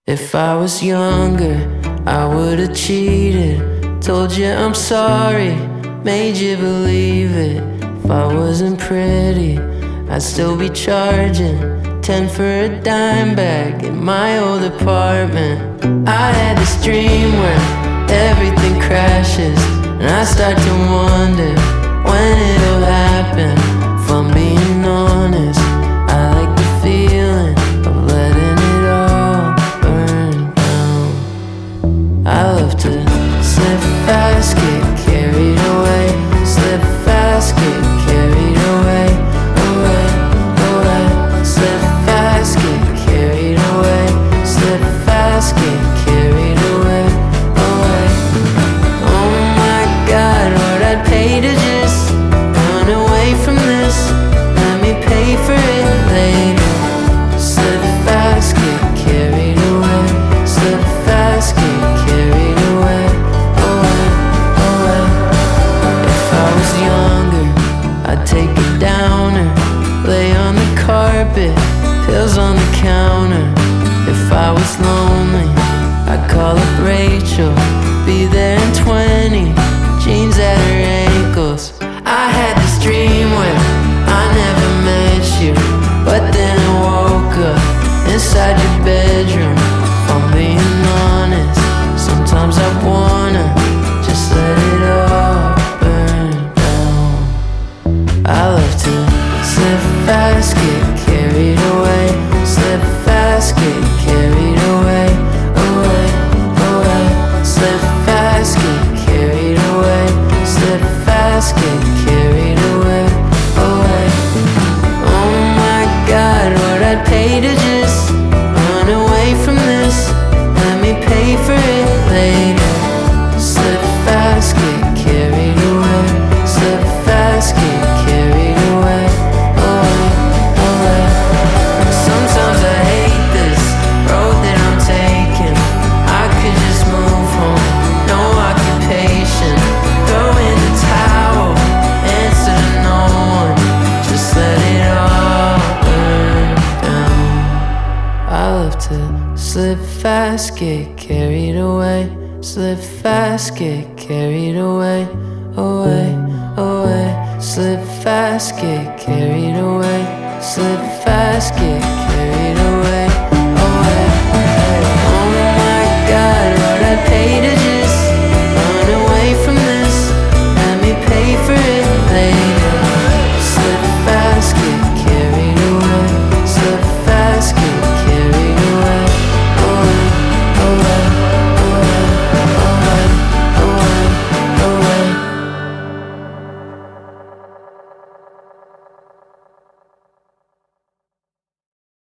If I was younger, I would've cheated. Told you I'm sorry, made you believe it. If I wasn't pretty, I'd still be charging 10 for a dime bag in my old apartment. I had this dream where everything crashes, and I start to wonder when it'll happen. If I'm being honest, I like the feeling of letting it all burn down. I love to slip fast, get carried away. Slip fast, get carried away, away, away. Slip fast, get carried away. Slip fast, get carried away, away. Oh my God, what I'd pay to just run away from this. Let me pay for it later. Slip fast, get carried away. Slip fast, get carried away, away, away. If I was younger, I'd take a downer, lay on the carpet, pills on the counter. If I was lonely, I'd call up Rachel, be there in 20, jeans at her ankles. I had this dream where I never met you, but then I woke up inside your bedroom. If I'm being honest, sometimes I wanna just let it all burn down. I love to slip fast, get carried away. Slip fast, get carried away, away, away. Slip fast, get carried away. Slip fast, get carried away, away. Oh my God, what I'd pay to just run away from this. Let me pay for it later. Slip fast, get carried away. Slip fast, get carried away, away, away. Sometimes I hate this road that I'm taking. I could just move home, no occupation. Throw in the towel, answer to no one. Just let it all burn down. I love to slip fast, get carried away. Slip fast, get carried away, away, away. Slip fast, get carried away. Slip fast, get